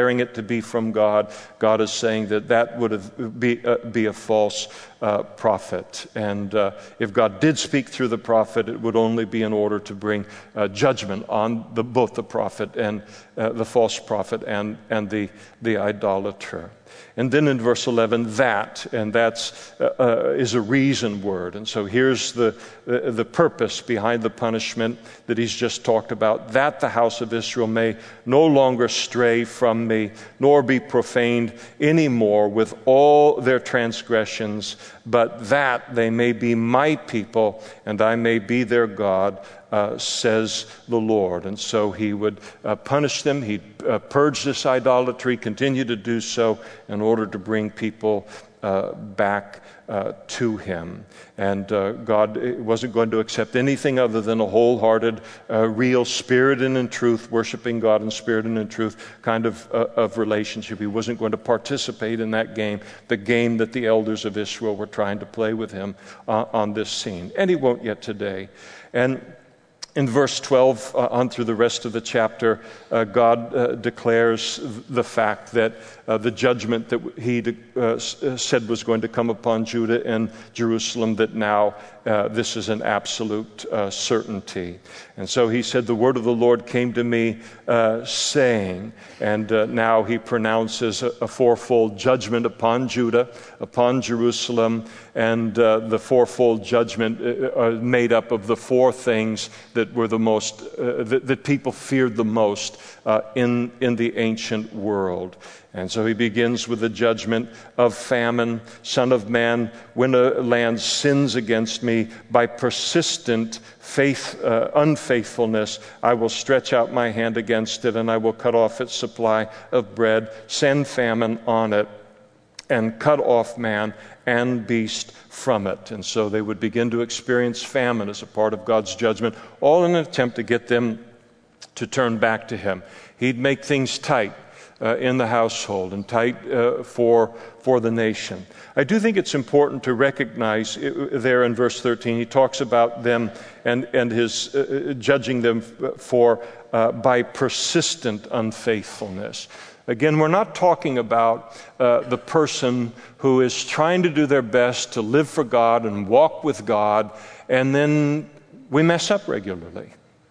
declaring it to be from God, God is saying that that would have be, uh, be a false uh, prophet. And uh, if God did speak through the prophet, it would only be in order to bring uh, judgment on the, both the prophet and uh, the false prophet and, and the, the idolater. And then in verse eleven, that, and that's uh, uh, is a reason word. And so here's the, the the purpose behind the punishment that he's just talked about, that the house of Israel may no longer stray from me, nor be profaned anymore with all their transgressions, but that they may be my people, and I may be their God, Uh, says the Lord. And so he would uh, punish them. He'd uh, purge this idolatry, continue to do so in order to bring people uh, back uh, to him. And uh, God wasn't going to accept anything other than a wholehearted, uh, real spirit and in truth, worshiping God in spirit and in truth kind of, uh, of relationship. He wasn't going to participate in that game, the game that the elders of Israel were trying to play with him uh, on this scene. And he won't yet today. And in verse twelve, uh, on through the rest of the chapter, uh, God uh, declares the fact that uh, the judgment that he uh, said was going to come upon Judah and Jerusalem, that now uh, this is an absolute uh, certainty. And so he said, the word of the Lord came to me uh, saying, and uh, now he pronounces a, a fourfold judgment upon Judah, upon Jerusalem, and uh, the fourfold judgment uh, made up of the four things that that were the most, uh, that, that people feared the most uh, in, in the ancient world. And so he begins with the judgment of famine. Son of man, when a land sins against me by persistent faith, uh, unfaithfulness, I will stretch out my hand against it, and I will cut off its supply of bread, send famine on it, and cut off man and beast from it. And so they would begin to experience famine as a part of God's judgment, all in an attempt to get them to turn back to him. He'd make things tight uh, in the household and tight uh, for, for the nation. I do think it's important to recognize it, there in verse thirteen, he talks about them and, and his uh, judging them for uh, by persistent unfaithfulness. Again, we're not talking about uh, the person who is trying to do their best to live for God and walk with God, and then we mess up regularly,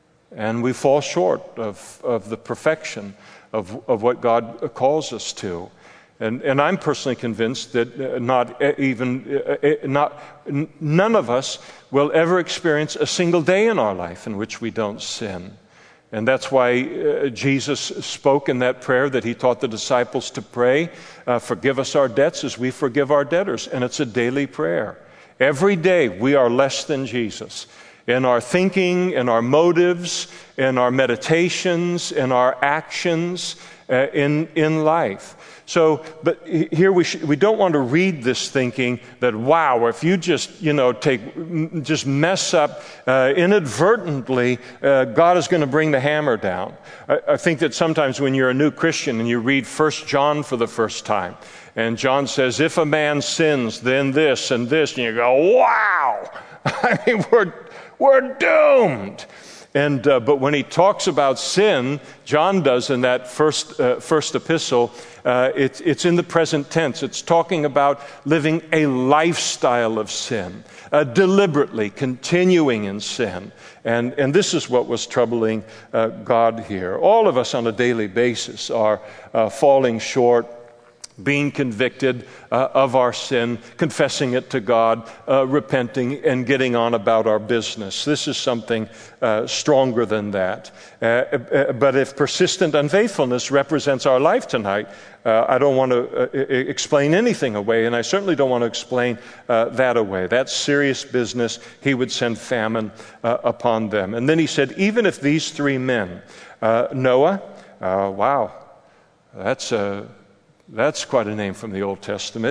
and we fall short of, of the perfection of, of what God calls us to. And, and I'm personally convinced that not even, not none of us will ever experience a single day in our life in which we don't sin. And that's why uh, Jesus spoke in that prayer that he taught the disciples to pray, uh, forgive us our debts as we forgive our debtors. And it's a daily prayer. Every day we are less than Jesus. In our thinking, in our motives, in our meditations, in our actions, uh, in, in life. So, but here we sh- we don't want to read this thinking that, wow, if you just, you know, take, just mess up uh, inadvertently, uh, God is going to bring the hammer down. I, I think that sometimes when you're a new Christian and you read First John for the first time, and John says, if a man sins, then this and this, and you go, wow, I mean, we're, we're doomed. And uh, but when he talks about sin, John does in that first uh, first epistle, uh, it's it's in the present tense. It's talking about living a lifestyle of sin, uh, deliberately continuing in sin, and and this is what was troubling uh, God here. All of us on a daily basis are uh, falling short, being convicted uh, of our sin, confessing it to God, uh, repenting, and getting on about our business. This is something uh, stronger than that. Uh, uh, but if persistent unfaithfulness represents our life tonight, uh, I don't want to uh, explain anything away, and I certainly don't want to explain uh, that away. That's serious business. He would send famine uh, upon them. And then he said, even if these three men, uh, Noah, uh, wow, that's a... That's quite a name from the Old Testament.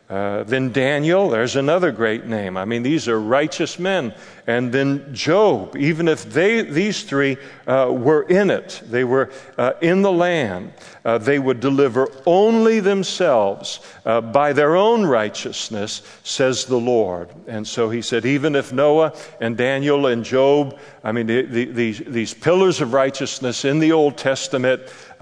Uh, then Daniel, there's another great name. I mean, these are righteous men. And then Job, even if they, these three uh, were in it, they were uh, in the land, uh, they would deliver only themselves uh, by their own righteousness, says the Lord. And so he said, even if Noah and Daniel and Job, I mean, the, the, these, these pillars of righteousness in the Old Testament,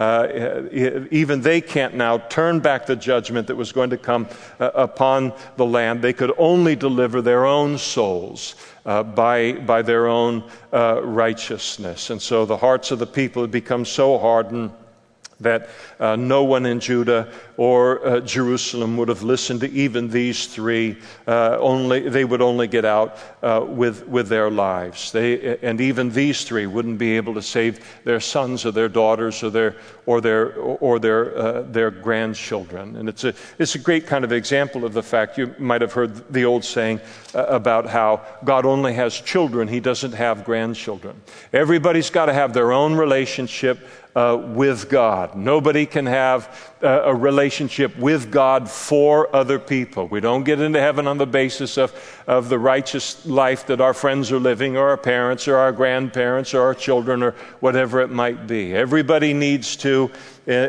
Uh, even they can't now turn back the judgment that was going to come uh, upon the land. They could only deliver their own souls uh, by, by their own uh, righteousness. And so the hearts of the people had become so hardened that uh, no one in Judah or uh, Jerusalem would have listened to even these three. Uh, only they would only get out uh, with with their lives. They and even these three wouldn't be able to save their sons or their daughters or their or their or their uh, their grandchildren. And it's a it's a great kind of example of the fact. You might have heard the old saying uh, about how God only has children; He doesn't have grandchildren. Everybody's got to have their own relationship Uh, with God. Nobody can have uh, a relationship with God for other people. We don't get into heaven on the basis of, of the righteous life that our friends are living, or our parents, or our grandparents, or our children, or whatever it might be. Everybody needs to uh,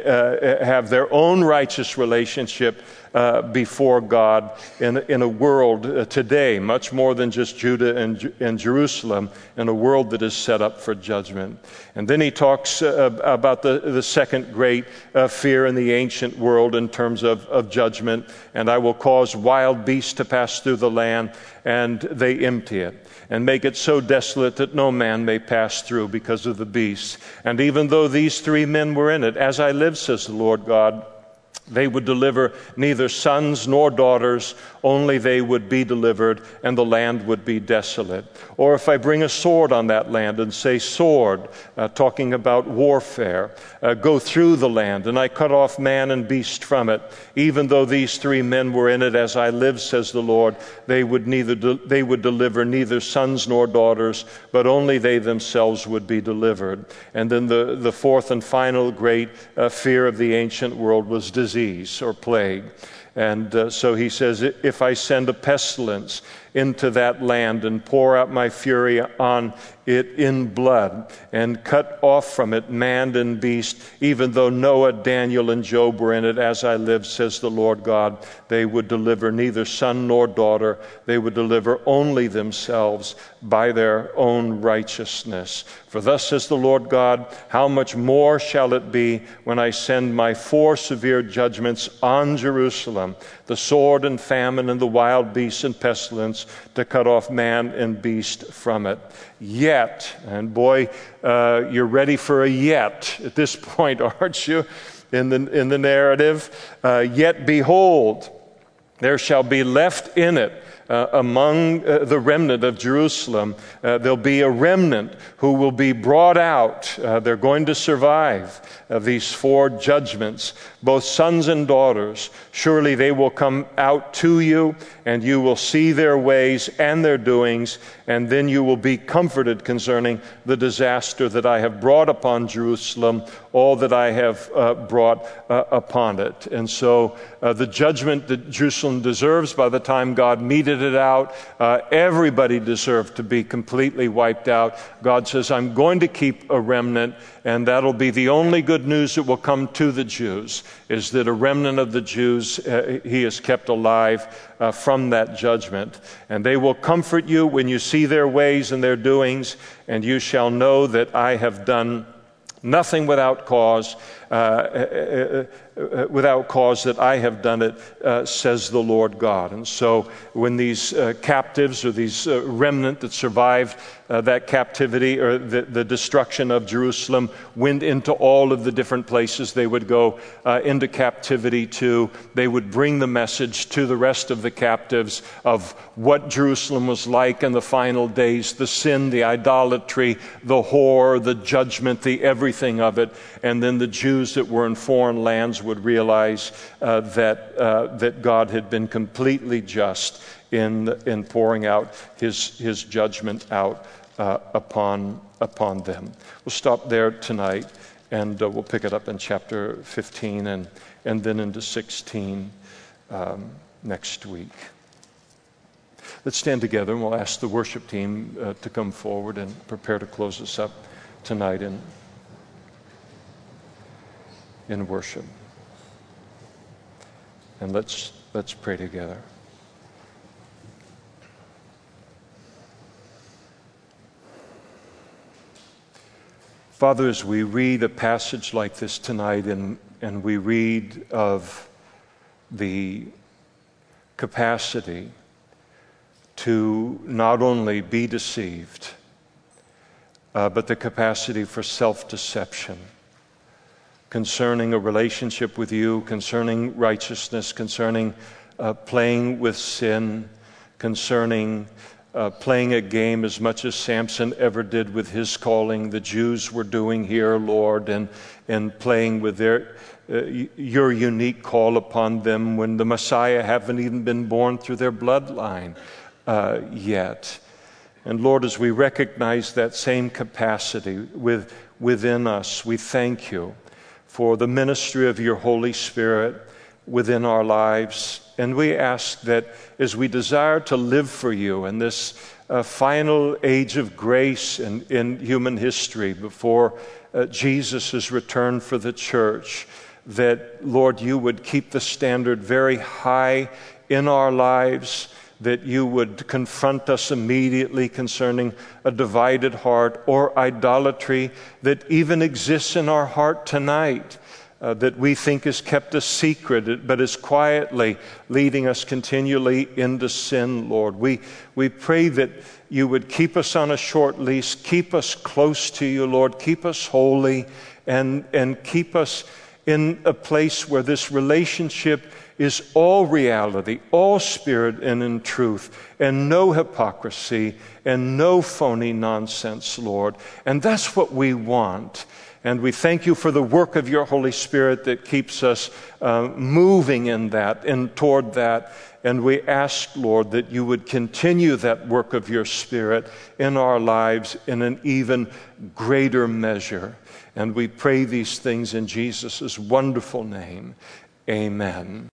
uh, have their own righteous relationship Uh, before God in, in a world uh, today, much more than just Judah and, and Jerusalem, in a world that is set up for judgment. And then he talks uh, about the, the second great uh, fear in the ancient world in terms of, of judgment. And I will cause wild beasts to pass through the land, and they empty it, and make it so desolate that no man may pass through because of the beasts. And even though these three men were in it, as I live, says the Lord God, they would deliver neither sons nor daughters, only they would be delivered, and the land would be desolate. Or if I bring a sword on that land and say sword, uh, talking about warfare, uh, go through the land, and I cut off man and beast from it, even though these three men were in it, as I live, says the Lord, they would neither de- they would deliver neither sons nor daughters, but only they themselves would be delivered. And then the, the fourth and final great uh, fear of the ancient world was disease or plague. And uh, so he says, if I send a pestilence into that land and pour out my fury on it in blood and cut off from it man and beast, even though Noah, Daniel, and Job were in it, as I live, says the Lord God, they would deliver neither son nor daughter. They would deliver only themselves by their own righteousness. For thus says the Lord God, how much more shall it be when I send my four severe judgments on Jerusalem, the sword and famine and the wild beasts and pestilence, to cut off man and beast from it. Yet, and boy, uh, you're ready for a yet at this point, aren't you, in the, in the narrative? Uh, yet behold, there shall be left in it, Uh, among uh, the remnant of Jerusalem, uh, there'll be a remnant who will be brought out. Uh, they're going to survive uh, these four judgments, both sons and daughters. Surely they will come out to you, and you will see their ways and their doings, and then you will be comforted concerning the disaster that I have brought upon Jerusalem, all that I have uh, brought uh, upon it. And so uh, the judgment that Jerusalem deserves by the time God meted it out, uh, everybody deserved to be completely wiped out. God says, I'm going to keep a remnant, and that'll be the only good news that will come to the Jews, is that a remnant of the Jews uh, he has kept alive uh, from that judgment. And they will comfort you when you see their ways and their doings, and you shall know that I have done nothing without cause, uh, uh, uh, without cause that I have done it, uh, says the Lord God. And so when these uh, captives, or these uh, remnant that survived uh, that captivity, or the, the destruction of Jerusalem, went into all of the different places they would go uh, into captivity to, they would bring the message to the rest of the captives of what Jerusalem was like in the final days, the sin, the idolatry, the whore, the judgment, the everything of it. And then the Jews that were in foreign lands would realize uh, that uh, that God had been completely just in in pouring out his his judgment out uh, upon upon them. We'll stop there tonight, and uh, we'll pick it up in chapter fifteen and and then into sixteen um, next week. Let's stand together and we'll ask the worship team uh, to come forward and prepare to close us up tonight in, in worship. And let's let's pray together. Father, as we read a passage like this tonight and, and we read of the capacity to not only be deceived, uh, but the capacity for self-deception concerning a relationship with you, concerning righteousness, concerning uh, playing with sin, concerning Uh, playing a game as much as Samson ever did with his calling, the Jews were doing here, Lord, and, and playing with their uh, your unique call upon them when the Messiah haven't even been born through their bloodline uh, yet. And Lord, as we recognize that same capacity with, within us, we thank you for the ministry of your Holy Spirit within our lives. And we ask that as we desire to live for you in this uh, final age of grace in, in human history before uh, Jesus' return for the church, that, Lord, you would keep the standard very high in our lives, that you would confront us immediately concerning a divided heart or idolatry that even exists in our heart tonight. Uh, that we think is kept a secret, but is quietly leading us continually into sin, Lord. We we pray that you would keep us on a short leash, keep us close to you, Lord, keep us holy, and, and keep us in a place where this relationship is all reality, all spirit and in truth, and no hypocrisy, and no phony nonsense, Lord. And that's what we want. And we thank you for the work of your Holy Spirit that keeps us uh, moving in that and toward that. And we ask, Lord, that you would continue that work of your Spirit in our lives in an even greater measure. And we pray these things in Jesus' wonderful name. Amen.